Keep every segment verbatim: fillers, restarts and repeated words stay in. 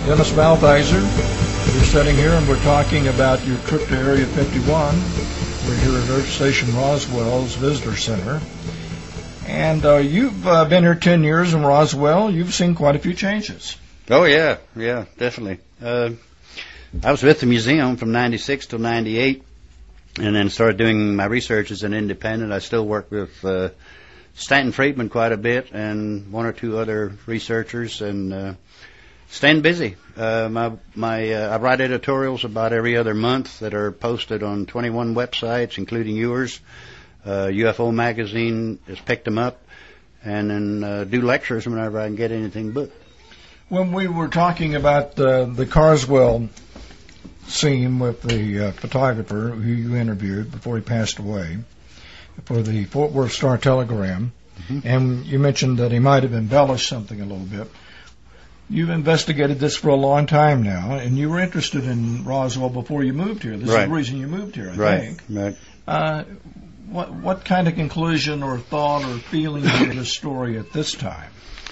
Dennis Balthizer. We're sitting here and we're talking about your trip to Area fifty-one. We're here at Earth Station Roswell's Visitor Center. And uh, you've uh, been here ten years in Roswell. You've seen quite a few changes. Oh, yeah. Yeah, definitely. Uh, I was with the museum from ninety-six till ninety-eight and then started doing my research as an independent. I still work with uh, Stanton Friedman quite a bit and one or two other researchers and uh, staying busy. Uh, my, my, uh, I write editorials about every other month that are posted on twenty-one websites, including yours. Uh, U F O Magazine has picked them up, and then uh, do lectures whenever I can get anything booked. When we were talking about uh, the Carswell scene with the uh, photographer who you interviewed before he passed away for the Fort Worth Star-Telegram, mm-hmm. and you mentioned that he might have embellished something a little bit. You've investigated this for a long time now, and you were interested in Roswell before you moved here. This right. is the reason you moved here, I right. think. Right. Uh, what what kind of conclusion or thought or feeling to this story at this time?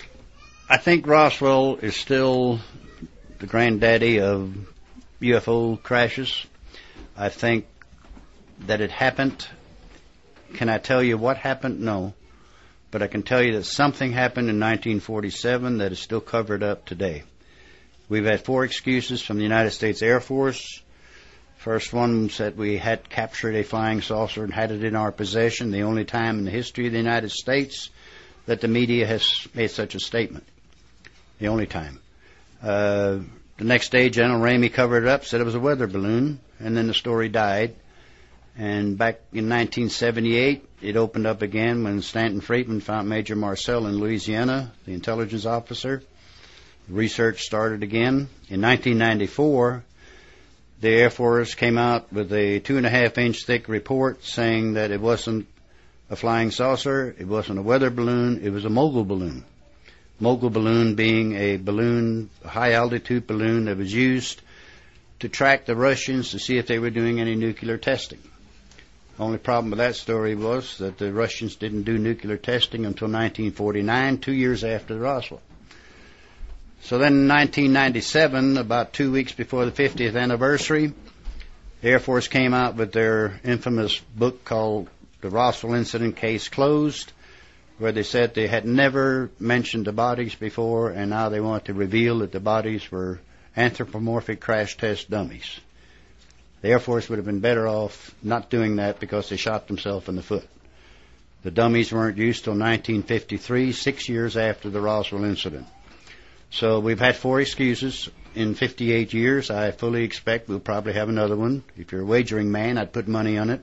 I think Roswell is still the granddaddy of U F O crashes. I think that it happened. Can I tell you what happened? No. But I can tell you that something happened in nineteen forty-seven that is still covered up today. We've had four excuses from the United States Air Force. First one said we had captured a flying saucer and had it in our possession, the only time in the history of the United States that the media has made such a statement. The only time. Uh, the next day, General Ramey covered it up, said it was a weather balloon, and then the story died. And back in nineteen seventy-eight, it opened up again when Stanton Friedman found Major Marcel in Louisiana, the intelligence officer. Research started again. In nineteen ninety-four, the Air Force came out with a two and a half inch thick report saying that it wasn't a flying saucer, it wasn't a weather balloon, it was a mogul balloon. Mogul balloon being a balloon, a high altitude balloon that was used to track the Russians to see if they were doing any nuclear testing. The only problem with that story was that the Russians didn't do nuclear testing until nineteen forty-nine, two years after Roswell. So then in nineteen ninety-seven, about two weeks before the fiftieth anniversary, the Air Force came out with their infamous book called The Roswell Incident Case Closed, where they said they had never mentioned the bodies before, and now they want to reveal that the bodies were anthropomorphic crash test dummies. The Air Force would have been better off not doing that because they shot themselves in the foot. The dummies weren't used till nineteen fifty-three, six years after the Roswell incident. So we've had four excuses in fifty-eight years. I fully expect we'll probably have another one. If you're a wagering man, I'd put money on it.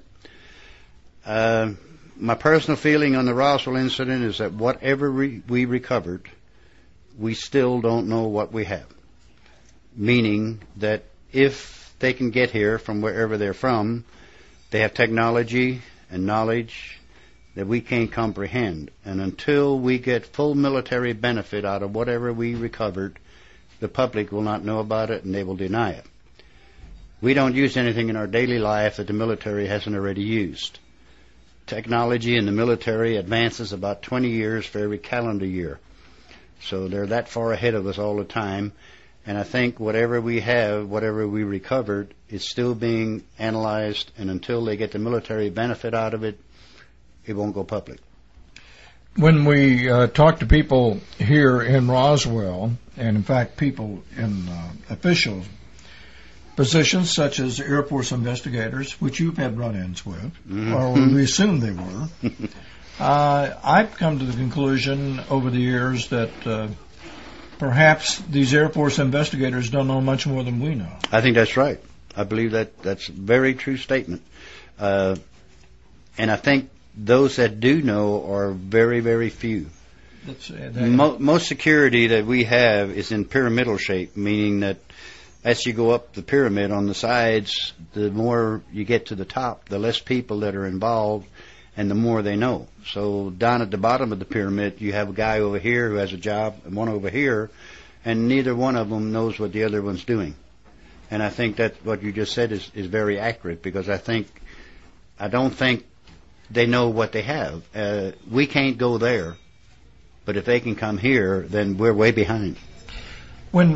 Uh, my personal feeling on the Roswell incident is that whatever re- we recovered, we still don't know what we have. Meaning that if they can get here from wherever they're from, they have technology and knowledge that we can't comprehend. And until we get full military benefit out of whatever we recovered, the public will not know about it and they will deny it. We don't use anything in our daily life that the military hasn't already used. Technology in the military advances about twenty years for every calendar year. So they're that far ahead of us all the time. And I think whatever we have, whatever we recovered, is still being analyzed, and until they get the military benefit out of it, it won't go public. When we uh, talk to people here in Roswell, and in fact people in uh, official positions such as Air Force investigators, which you've had run-ins with, mm-hmm. or we assume they were, uh, I've come to the conclusion over the years that uh, perhaps these Air Force investigators don't know much more than we know. I think that's right. I believe that that's a very true statement. Uh, and I think those that do know are very, very few. That's, uh, that, Mo- most security that we have is in pyramidal shape, meaning that as you go up the pyramid on the sides, the more you get to the top, the less people that are involved and the more they know. So down at the bottom of the pyramid, you have a guy over here who has a job and one over here, and neither one of them knows what the other one's doing. And I think that what you just said is, is very accurate, because I think, I don't think they know what they have. Uh, we can't go there, but if they can come here, then we're way behind. When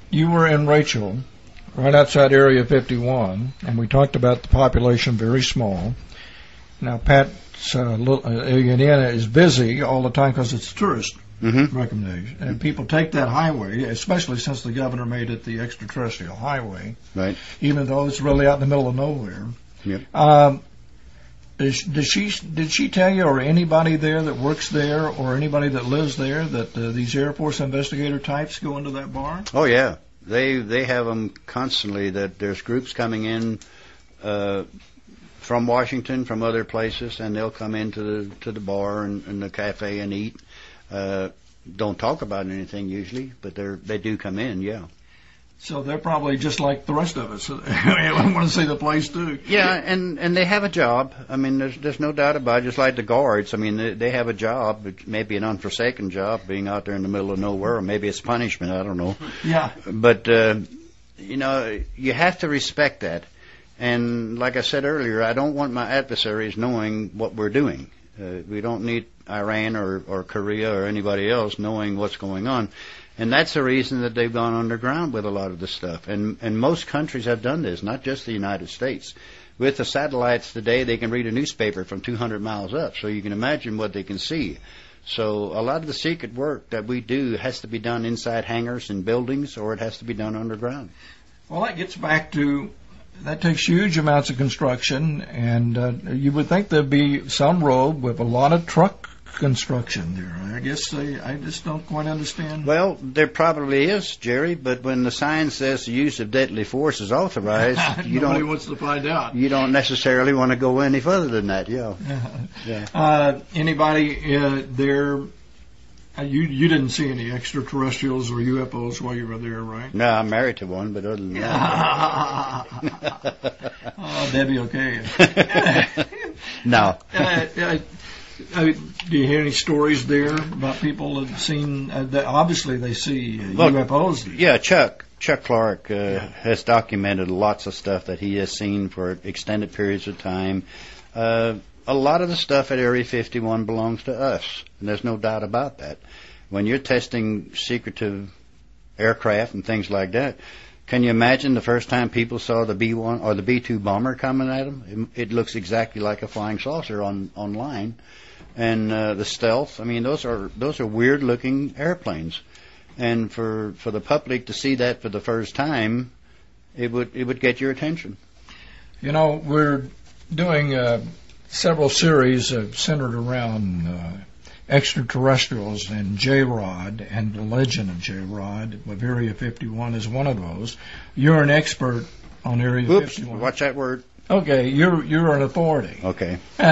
you were in Rachel, right outside Area fifty-one, and we talked about the population very small. Now, Pat's uh, little, uh, Indiana is busy all the time because it's a tourist Mm-hmm. recommendation, and people take that highway, especially since the governor made it the extraterrestrial highway, Right. even though it's really out in the middle of nowhere. Yep. Um, is, did she did she tell you, or anybody there that works there, or anybody that lives there, that uh, these Air Force investigator types go into that bar? Oh yeah, they they have them constantly. That there's groups coming in uh, from Washington, from other places, and they'll come into the to the bar and, and the cafe and eat. Uh, don't talk about anything usually, but they they do come in, yeah. So they're probably just like the rest of us. I want to see the place too. Yeah, and and they have a job. I mean, there's there's no doubt about it. Just like the guards. I mean, they, they have a job. It may be an unforsaken job, being out there in the middle of nowhere, or maybe it's punishment. I don't know. Yeah. But uh, you know, you have to respect that. And like I said earlier, I don't want my adversaries knowing what we're doing. Uh, we don't need Iran or, or Korea or anybody else knowing what's going on. And that's the reason that they've gone underground with a lot of this stuff. And, and most countries have done this, not just the United States. With the satellites today, they can read a newspaper from two hundred miles up, so you can imagine what they can see. So a lot of the secret work that we do has to be done inside hangars and buildings, or it has to be done underground. Well, that gets back to, that takes huge amounts of construction, and uh, you would think there'd be some road with a lot of truck construction there. I guess they, I just don't quite understand. Well, there probably is, Jerry, but when the sign says the use of deadly force is authorized, you Nobody don't wants to find out. you don't necessarily want to go any further than that. Yeah. Yeah. Uh, anybody uh, there? Uh, you you didn't see any extraterrestrials or U F Os while you were there, right? No, I'm married to one, but other than that. Oh, Debbie, okay. No. uh, uh, uh, do you hear any stories there about people that have seen? Uh, that obviously, they see uh, Look, U F Os. Yeah, Chuck. Chuck Clark uh, Yeah. has documented lots of stuff that he has seen for extended periods of time. Uh, a lot of the stuff at Area fifty-one belongs to us, and there's no doubt about that. When you're testing secretive aircraft and things like that, can you imagine the first time people saw the B one or the B two bomber coming at them? It, it looks exactly like a flying saucer on online, and uh, the stealth. I mean, those are those are weird-looking airplanes, and for for the public to see that for the first time, it would it would get your attention. You know, we're doing uh, several series uh, centered around uh, extraterrestrials and J-Rod and the legend of J-Rod. With Area fifty-one is one of those. You're an expert on Area Oops, fifty-one. watch that word. Okay, you're you're an authority. Okay.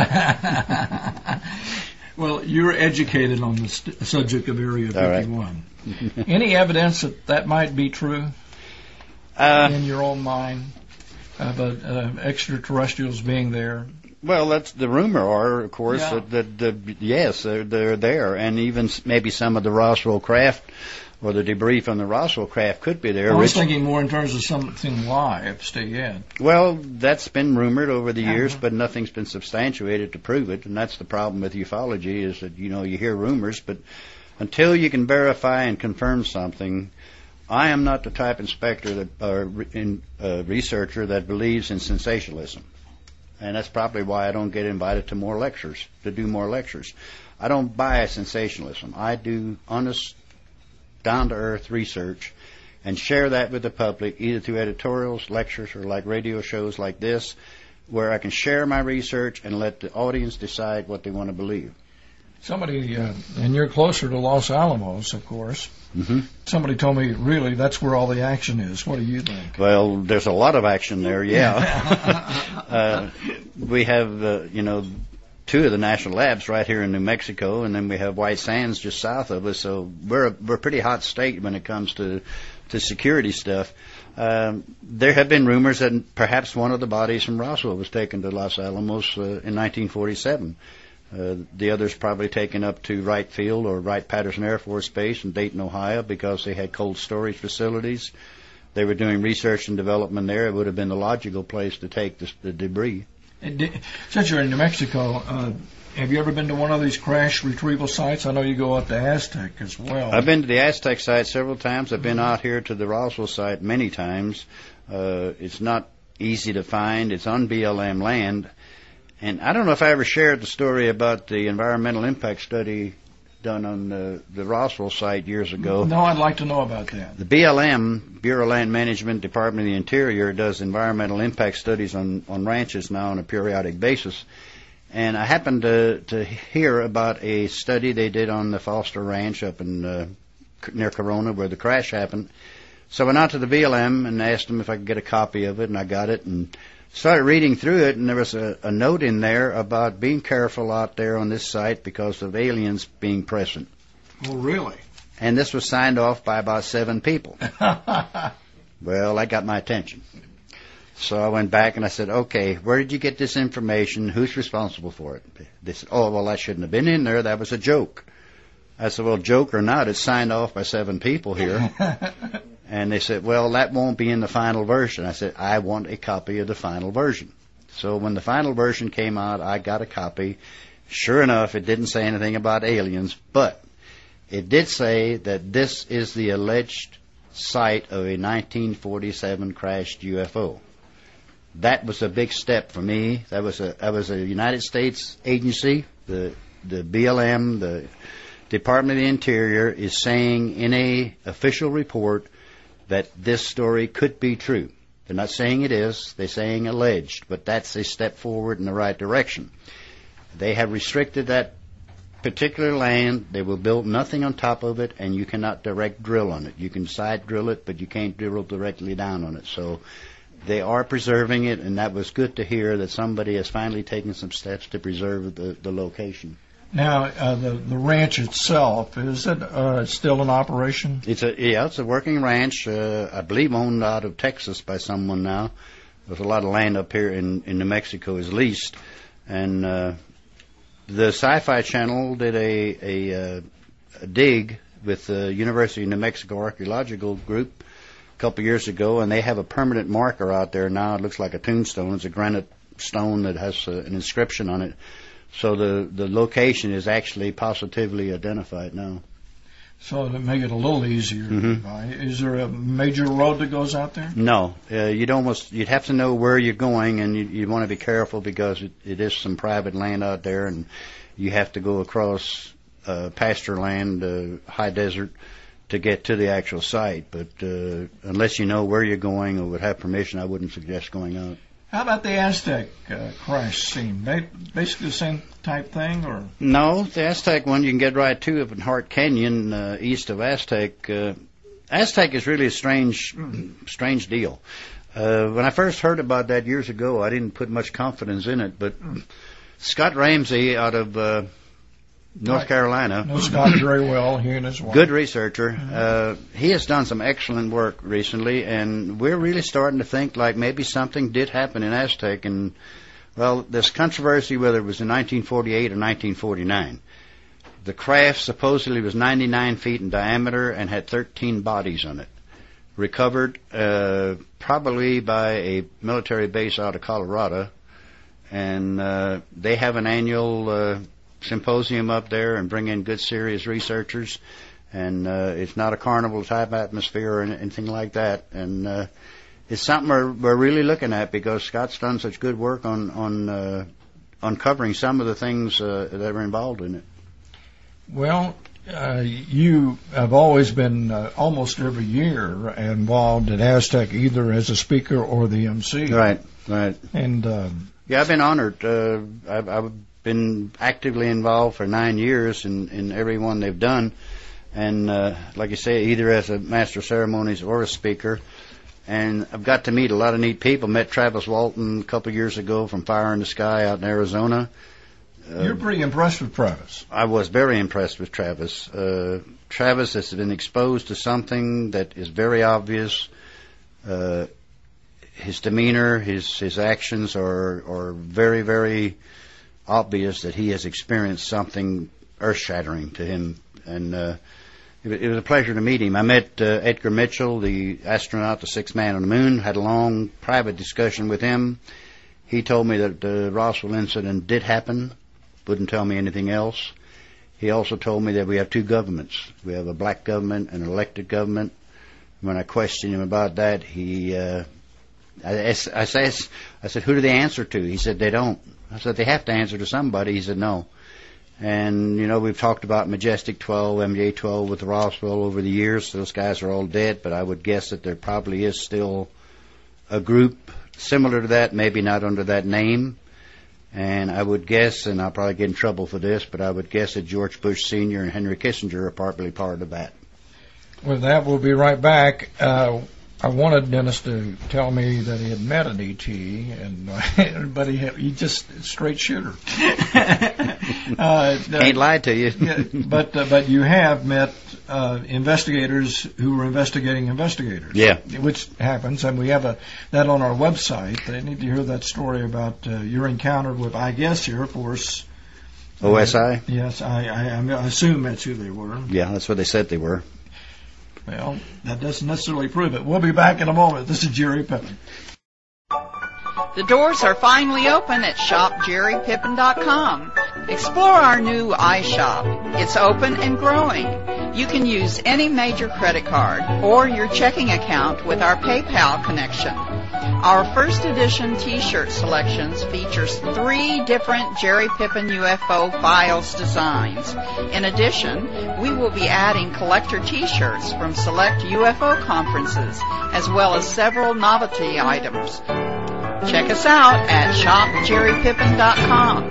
Well, you're educated on the st- subject of Area All right. fifty-one. Any evidence that that might be true Uh, in your own mind about uh, extraterrestrials being there? Well, that's the rumor, are of course Yeah. that, that the yes, they're, they're there, and even s- maybe some of the Roswell craft or the debris from the Roswell craft could be there. I was Rich- thinking more in terms of something live, stay in. Well, that's been rumored over the years, Uh-huh. but nothing's been substantiated to prove it, and that's the problem with ufology is that you know you hear rumors, but until you can verify and confirm something. I am not the type inspector that, or re- in, uh, researcher that believes in sensationalism. And that's probably why I don't get invited to more lectures, to do more lectures. I don't buy sensationalism. I do honest, down-to-earth research and share that with the public, either through editorials, lectures, or like radio shows like this, where I can share my research and let the audience decide what they want to believe. Somebody, uh, and you're closer to Los Alamos, of course. Mm-hmm. Somebody told me, really, that's where all the action is. What do you think? Well, there's a lot of action there, yeah. uh, we have, uh, you know, two of the national labs right here in New Mexico, and then we have White Sands just south of us. So we're a, we're a pretty hot state when it comes to to security stuff. Um, there have been rumors that perhaps one of the bodies from Roswell was taken to Los Alamos uh, in nineteen forty-seven. Uh, the others probably taken up to Wright Field or Wright-Patterson Air Force Base in Dayton, Ohio, because they had cold storage facilities. They were doing research and development there. It would have been the logical place to take this, the debris. And di- Since you're in New Mexico, uh, Have you ever been to one of these crash retrieval sites? I know you go out to Aztec as well. I've been to the Aztec site several times. I've been out here to the Roswell site many times. Uh, it's not easy to find. It's on B L M land. And I don't know if I ever shared the story about the environmental impact study done on the, the Roswell site years ago. No, I'd like to know about that. The B L M, Bureau of Land Management, Department of the Interior, does environmental impact studies on, on ranches now on a periodic basis. And I happened to, to hear about a study they did on the Foster Ranch up in uh, near Corona where the crash happened. So I went out to the B L M and asked them if I could get a copy of it, and I got it and started reading through it, and there was a, a note in there about being careful out there on this site because of aliens being present. Oh, really? And this was signed off by about seven people. Well, that got my attention. So I went back and I said, okay, where did you get this information? Who's responsible for it? They said, oh, well, that shouldn't have been in there. That was a joke. I said, well, joke or not, it's signed off by seven people here. And they said, well, that won't be in the final version. I said, I want a copy of the final version. So when the final version came out, I got a copy. Sure enough, it didn't say anything about aliens, but it did say that this is the alleged site of a nineteen forty-seven crashed U F O. That was a big step for me. That was a that was a United States agency. The the B L M, the Department of the Interior, is saying in a official report that this story could be true. They're not saying it is. They're saying alleged, but that's a step forward in the right direction. They have restricted that particular land. They will build nothing on top of it, and you cannot direct drill on it. You can side drill it, but you can't drill directly down on it. So they are preserving it, and that was good to hear that somebody has finally taken some steps to preserve the, the location. Now, uh, the the ranch itself, is it uh, still in operation? It's a yeah, it's a working ranch. Uh, I believe owned out of Texas by someone now. There's a lot of land up here in, in New Mexico is leased, and uh, the Sci-Fi Channel did a a, uh, a dig with the University of New Mexico Archaeological Group a couple of years ago, and they have a permanent marker out there now. It looks like a tombstone. It's a granite stone that has uh, an inscription on it. So the, the location is actually positively identified now. So to make it a little easier, Mm-hmm. to buy, is there a major road that goes out there? No, uh, you'd almost you'd have to know where you're going, and you you want to be careful because it, it is some private land out there, and you have to go across uh, pasture land, uh, high desert, to get to the actual site. But uh, unless you know where you're going or would have permission, I wouldn't suggest going out. How about the Aztec uh, crash scene? Ba- basically the same type thing, or? No, the Aztec one you can get right to up in Hart Canyon, uh, east of Aztec. Uh, Aztec is really a strange, strange deal. Uh, when I first heard about that years ago, I didn't put much confidence in it, but Scott Ramsey out of uh, North Right. Carolina. Know Scott very well, he and his wife. Good researcher. Uh, he has done some excellent work recently, and we're really starting to think like maybe something did happen in Aztec. And, well, there's controversy whether it was in nineteen forty-eight or nineteen forty-nine. The craft supposedly was ninety-nine feet in diameter and had thirteen bodies on it. Recovered uh, probably by a military base out of Colorado. And uh, they have an annual Uh, symposium up there and bring in good serious researchers, and uh, it's not a carnival type atmosphere or anything like that, and uh, it's something we're, we're really looking at because Scott's done such good work on on uh, uncovering some of the things uh, that are involved in it. Well, uh, you have always been uh, almost every year involved at Aztec, either as a speaker or the M C. Right, right. And um, Yeah, I've been honored. Uh, I've, I've been actively involved for nine years in, in every one they've done. And uh, like you say, either as a master of ceremonies or a speaker. And I've got to meet a lot of neat people. Met Travis Walton a couple of years ago from Fire in the Sky out in Arizona. Uh, you're pretty impressed with Travis. I was very impressed with Travis. Uh, Travis has been exposed to something that is very obvious. Uh, his demeanor, his his actions are are very, very obvious that he has experienced something earth-shattering to him. And uh, it, it was a pleasure to meet him. I met uh, Edgar Mitchell, the astronaut, the sixth man on the moon, had a long private discussion with him. He told me that the Roswell incident did happen, wouldn't tell me anything else. He also told me that we have two governments. We have a black government and an elected government. When I questioned him about that, he, uh, I, I, said, I said, who do they answer to? He said, they don't. I said, they have to answer to somebody. He said, no. And, you know, we've talked about Majestic twelve, M J twelve with Roswell over the years. Those guys are all dead, but I would guess that there probably is still a group similar to that, maybe not under that name. And I would guess, and I'll probably get in trouble for this, but I would guess that George Bush Senior and Henry Kissinger are probably part of that. With that, we'll be right back. Uh, I wanted Dennis to tell me that he had met an E T, and uh, but he he just straight shooter. uh, Ain't lied to you. yeah, but uh, but you have met uh, investigators who were investigating investigators. Yeah, which happens, and we have a that on our website. They need to hear that story about uh, your encounter with, I guess, Air Force. O S I. Uh, yes, I, I I assume that's who they were. Yeah, that's what they said they were. Well, that doesn't necessarily prove it. We'll be back in a moment. This is Jerry Pippen. The doors are finally open at shop jerry pippen dot com. Explore our new iShop. It's open and growing. You can use any major credit card or your checking account with our PayPal connection. Our first edition t-shirt selections features three different Jerry Pippen U F O files designs. In addition, we will be adding collector t-shirts from select U F O conferences, as well as several novelty items. Check us out at shop jerry pippen dot com.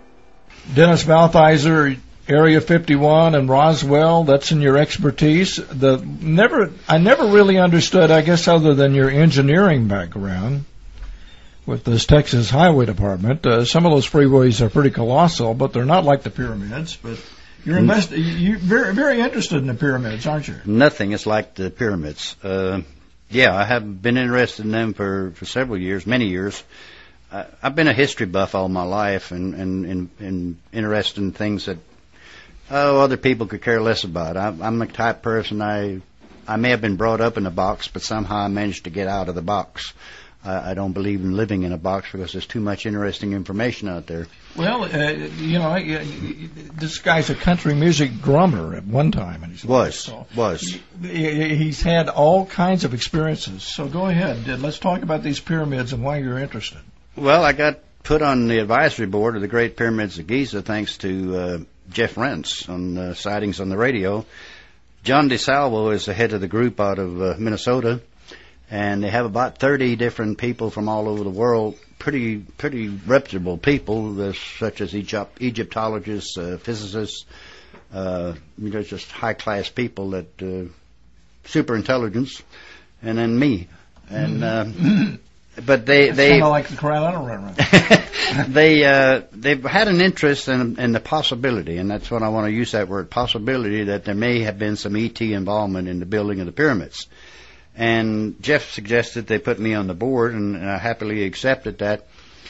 Dennis Balthizer, Area fifty-one and Roswell, that's in your expertise. The never, I never really understood, I guess, other than your engineering background with this Texas Highway Department. Uh, some of those freeways are pretty colossal, but they're not like the pyramids. But you're invest- you're very, very interested in the pyramids, aren't you? Nothing is like the pyramids. Uh, yeah, I have been interested in them for, for several years, many years. Uh, I've been a history buff all my life, and and, and, and interested in things that oh, other people could care less about. I'm, I'm the type of person, I I may have been brought up in a box, but somehow I managed to get out of the box. I, I don't believe in living in a box because there's too much interesting information out there. Well, uh, you know, this guy's a country music drummer at one time. And he's was, so was. He, he's had all kinds of experiences. So go ahead. Let's talk about these pyramids and why you're interested. Well, I got put on the advisory board of the Great Pyramids of Giza thanks to uh, Jeff Rentz on uh, sightings on the radio. John DeSalvo is the head of the group out of uh, Minnesota, and they have about thirty different people from all over the world, pretty pretty reputable people, uh, such as Egypt, Egyptologists, uh, physicists, uh, you know, just high-class people that uh, super intelligence, and then me. And uh, but they they kind of like the crowd I don't run around. they uh, they've had an interest in, in the possibility, and that's what I want to use that word, possibility, that there may have been some E T involvement in the building of the pyramids. And Jeff suggested they put me on the board, and, and I happily accepted that.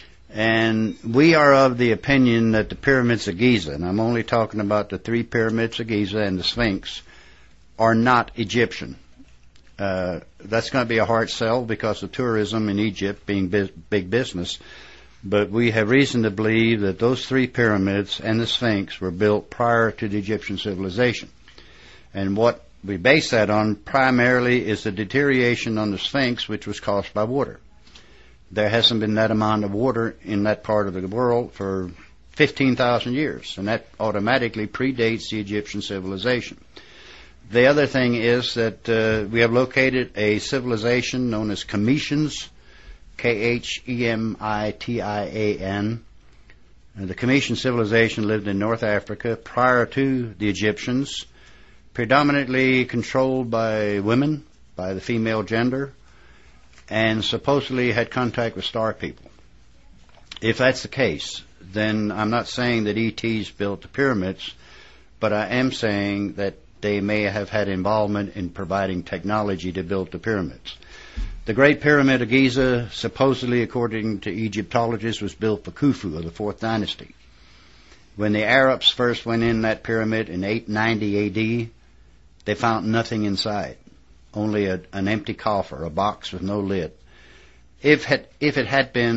And we are of the opinion that the pyramids of Giza, and I'm only talking about the three pyramids of Giza and the Sphinx, are not Egyptian. Uh, that's going to be a hard sell because of tourism in Egypt being bi- big business. But we have reason to believe that those three pyramids and the Sphinx were built prior to the Egyptian civilization. And what we base that on primarily is the deterioration on the Sphinx, which was caused by water. There hasn't been that amount of water in that part of the world for fifteen thousand years, and that automatically predates the Egyptian civilization. The other thing is that uh, we have located a civilization known as Khamitians, K H E M I T I A N. And the Khamitian civilization lived in North Africa prior to the Egyptians, predominantly controlled by women, by the female gender, and supposedly had contact with star people. If that's the case, then I'm not saying that E Ts built the pyramids, but I am saying that they may have had involvement in providing technology to build the pyramids. The Great Pyramid of Giza, supposedly, according to Egyptologists, was built for Khufu of the fourth Dynasty. When the Arabs first went in that pyramid in eight ninety A D, they found nothing inside, only a, an empty coffer, a box with no lid. If, had, if it had been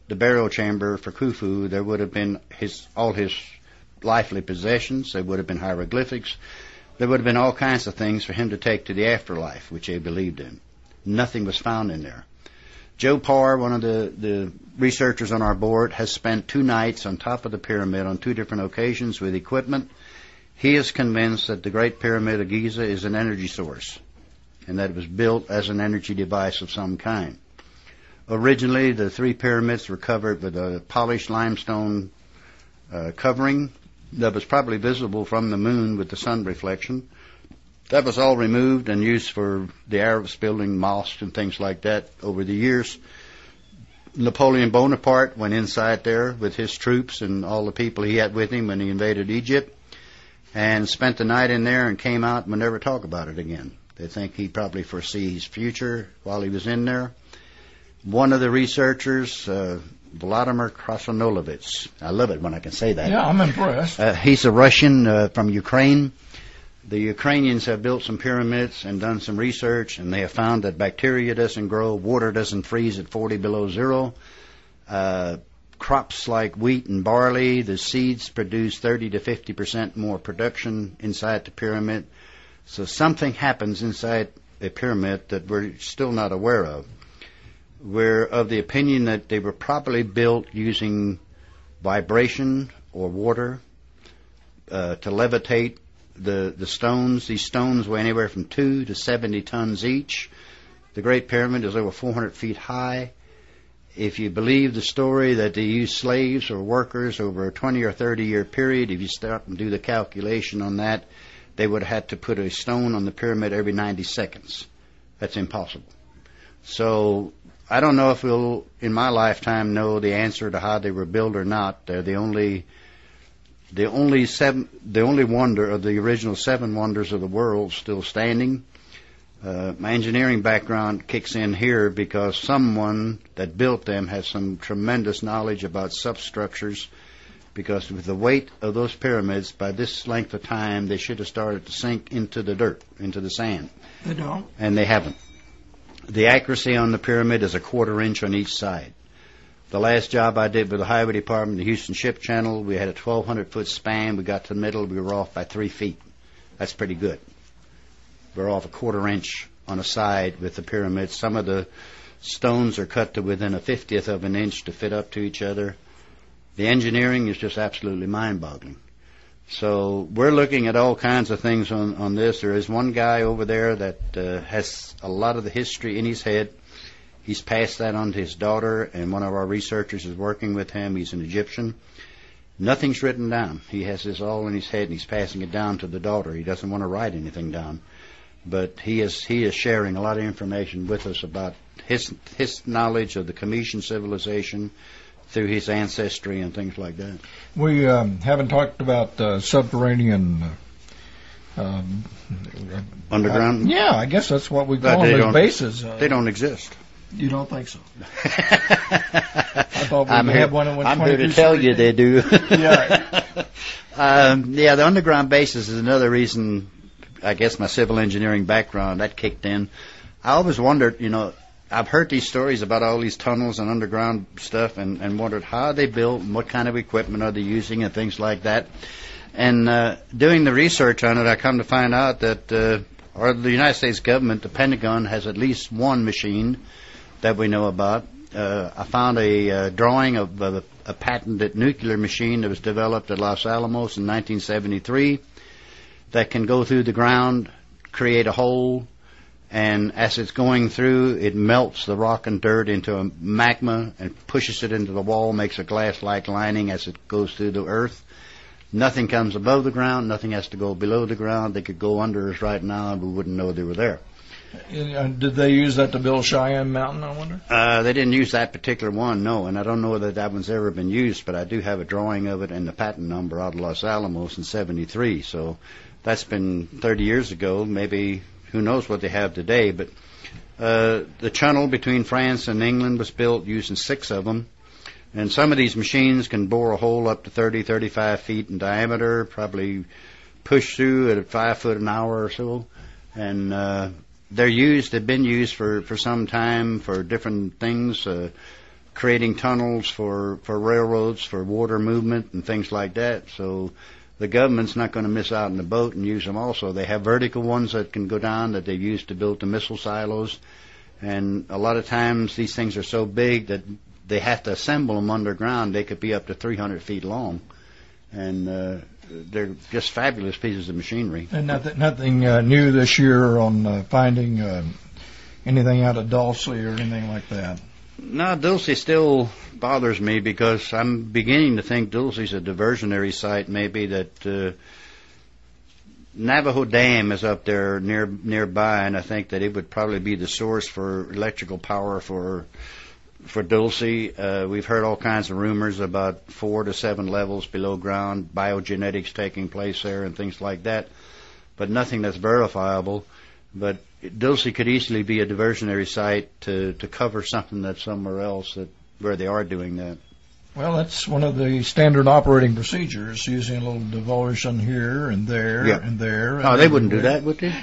the burial chamber for Khufu, there would have been his all his lifely possessions. There would have been hieroglyphics. There would have been all kinds of things for him to take to the afterlife, which they believed in. Nothing was found in there. Joe Parr, one of the, the researchers on our board, has spent two nights on top of the pyramid on two different occasions with equipment. He is convinced that the Great Pyramid of Giza is an energy source and that it was built as an energy device of some kind. Originally, the three pyramids were covered with a polished limestone uh, covering that was probably visible from the moon with the sun reflection. That was all removed and used for the Arabs building mosques and things like that over the years. Napoleon Bonaparte went inside there with his troops and all the people he had with him when he invaded Egypt and spent the night in there and came out and would never talk about it again. They think he probably foresees his future while he was in there. One of the researchers, uh, Vladimir Krasnolovich, I love it when I can say that. Yeah, I'm impressed. Uh, he's a Russian uh, from Ukraine. The Ukrainians have built some pyramids and done some research, and they have found that bacteria doesn't grow, water doesn't freeze at forty below zero. Uh, crops like wheat and barley, the seeds produce thirty to fifty percent more production inside the pyramid. So something happens inside a pyramid that we're still not aware of. We're of the opinion that they were probably built using vibration or water uh, to levitate the, the stones. These stones weigh anywhere from two to seventy tons each. The Great Pyramid is over four hundred feet high. If you believe the story that they used slaves or workers over a twenty or thirty year period, if you start and do the calculation on that, they would have had to put a stone on the pyramid every ninety seconds. That's impossible. So I don't know if we'll, in my lifetime, know the answer to how they were built or not. They're the only, the only seven, the only wonder of the original seven wonders of the world still standing. Uh, my engineering background kicks in here because someone that built them has some tremendous knowledge about substructures. Because with the weight of those pyramids, by this length of time, they should have started to sink into the dirt, into the sand. They don't. And they haven't. The accuracy on the pyramid is a quarter inch on each side. The last job I did with the Highway Department, the Houston Ship Channel, we had a twelve hundred foot span. We got to the middle, we were off by three feet. That's pretty good. We're off a quarter inch on a side with the pyramid. Some of the stones are cut to within a fiftieth of an inch to fit up to each other. The engineering is just absolutely mind-boggling. So we're looking at all kinds of things on, on this. There is one guy over there that uh, has a lot of the history in his head. He's passed that on to his daughter, and one of our researchers is working with him. He's an Egyptian. Nothing's written down. He has this all in his head, and he's passing it down to the daughter. He doesn't want to write anything down. But he is he is sharing a lot of information with us about his his knowledge of the Cometian civilization through his ancestry and things like that. We um, haven't talked about uh, subterranean uh, um, underground. Uh, yeah, I guess that's what we call them, these bases. Uh, they don't exist. You don't think so? I thought we I'm had here, one. I'm here to tell you they do. Yeah. um, yeah, the underground bases is another reason. I guess my civil engineering background that kicked in. I always wondered, you know. I've heard these stories about all these tunnels and underground stuff and, and wondered how are they built and what kind of equipment are they using and things like that. And uh, doing the research on it, I come to find out that uh, or the United States government, the Pentagon, has at least one machine that we know about. Uh, I found a uh, drawing of uh, a patented nuclear machine that was developed at Los Alamos in nineteen seventy-three that can go through the ground, create a hole, and as it's going through, it melts the rock and dirt into a magma and pushes it into the wall, makes a glass-like lining as it goes through the earth. Nothing comes above the ground. Nothing has to go below the ground. They could go under us right now, and we wouldn't know they were there. Did they use that to build Cheyenne Mountain, I wonder? Uh, they didn't use that particular one, no, and I don't know that that one's ever been used, but I do have a drawing of it and the patent number out of Los Alamos in seventy-three, so that's been thirty years ago, maybe. Who knows what they have today, but uh, the channel between France and England was built using six of them. And some of these machines can bore a hole up to thirty, thirty-five feet in diameter, probably push through at five foot an hour or so. And uh, they're used, they've been used for, for some time for different things. Uh, creating tunnels for, for railroads, for water movement and things like that. So the government's not going to miss out on the boat and use them also. They have vertical ones that can go down that they've used to build the missile silos. And a lot of times these things are so big that they have to assemble them underground. They could be up to three hundred feet long. And uh, they're just fabulous pieces of machinery. And nothing, nothing uh, new this year on uh, finding uh, anything out of Dulce or anything like that? No, Dulce still bothers me because I'm beginning to think Dulce's a diversionary site, maybe that uh, Navajo Dam is up there near nearby, and I think that it would probably be the source for electrical power for for Dulce. Uh, we've heard all kinds of rumors about four to seven levels below ground, biogenetics taking place there and things like that, but nothing that's verifiable. But Dulce could easily be a diversionary site to, to cover something that's somewhere else that where they are doing that. Well, that's one of the standard operating procedures, using a little diversion here and there yeah. and there. And oh, they wouldn't do that, would they?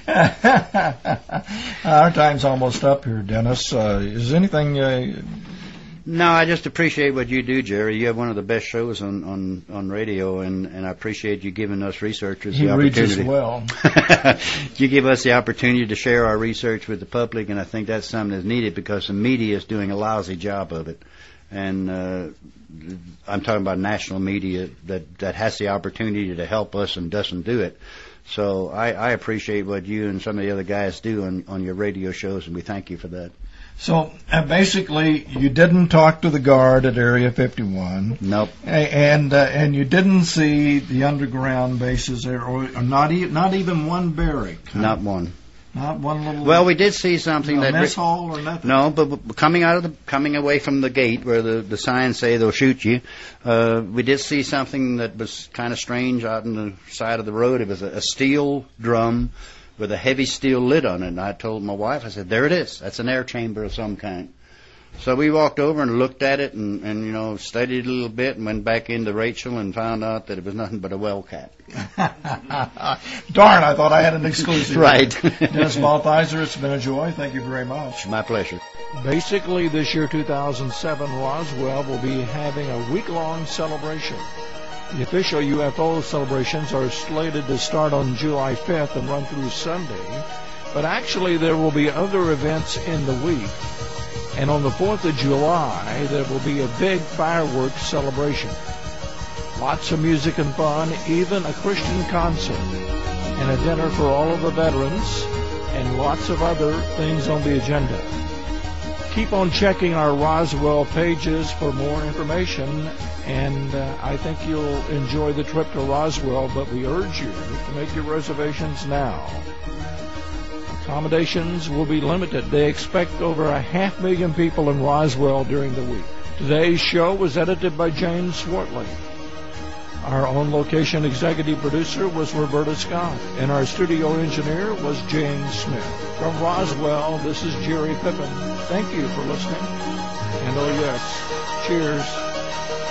Our time's almost up here, Dennis. Uh, is anything... Uh, No, I just appreciate what you do, Jerry. You have one of the best shows on, on, on radio, and, and I appreciate you giving us researchers he the opportunity. He reads as well. You give us the opportunity to share our research with the public, and I think that's something that's needed because the media is doing a lousy job of it. And uh, I'm talking about national media that, that has the opportunity to help us and doesn't do it. So I, I appreciate what you and some of the other guys do on, on your radio shows, and we thank you for that. So uh, basically, you didn't talk to the guard at Area fifty-one. Nope. And uh, and you didn't see the underground bases there, or, or not e- not even one barrack. Huh? Not one. Not one little. Well, we did see something no, that mess hall or nothing. No, but, but coming out of the coming away from the gate where the the signs say they'll shoot you, uh, we did see something that was kind of strange out on the side of the road. It was a, a steel drum with a heavy steel lid on it. And I told my wife, I said, there it is. That's an air chamber of some kind. So we walked over and looked at it and, and, you know, studied it a little bit and went back into Rachel and found out that it was nothing but a well cap. Darn, I thought I had an exclusive. Right. Dennis Balthizer, it's been a joy. Thank you very much. My pleasure. Basically, this year, two thousand seven, Roswell will be having a week-long celebration. The official U F O celebrations are slated to start on July fifth and run through Sunday, but actually there will be other events in the week. And on the fourth of July, there will be a big fireworks celebration. Lots of music and fun, even a Christian concert, and a dinner for all of the veterans, and lots of other things on the agenda. Keep on checking our Roswell pages for more information, and uh, I think you'll enjoy the trip to Roswell, but we urge you to make your reservations now. Accommodations will be limited. They expect over a half million people in Roswell during the week. Today's show was edited by James Swartley. Our on-location executive producer was Roberta Scott, and our studio engineer was James Smith. From Roswell, this is Jerry Pippin. Thank you for listening. And oh yes, cheers.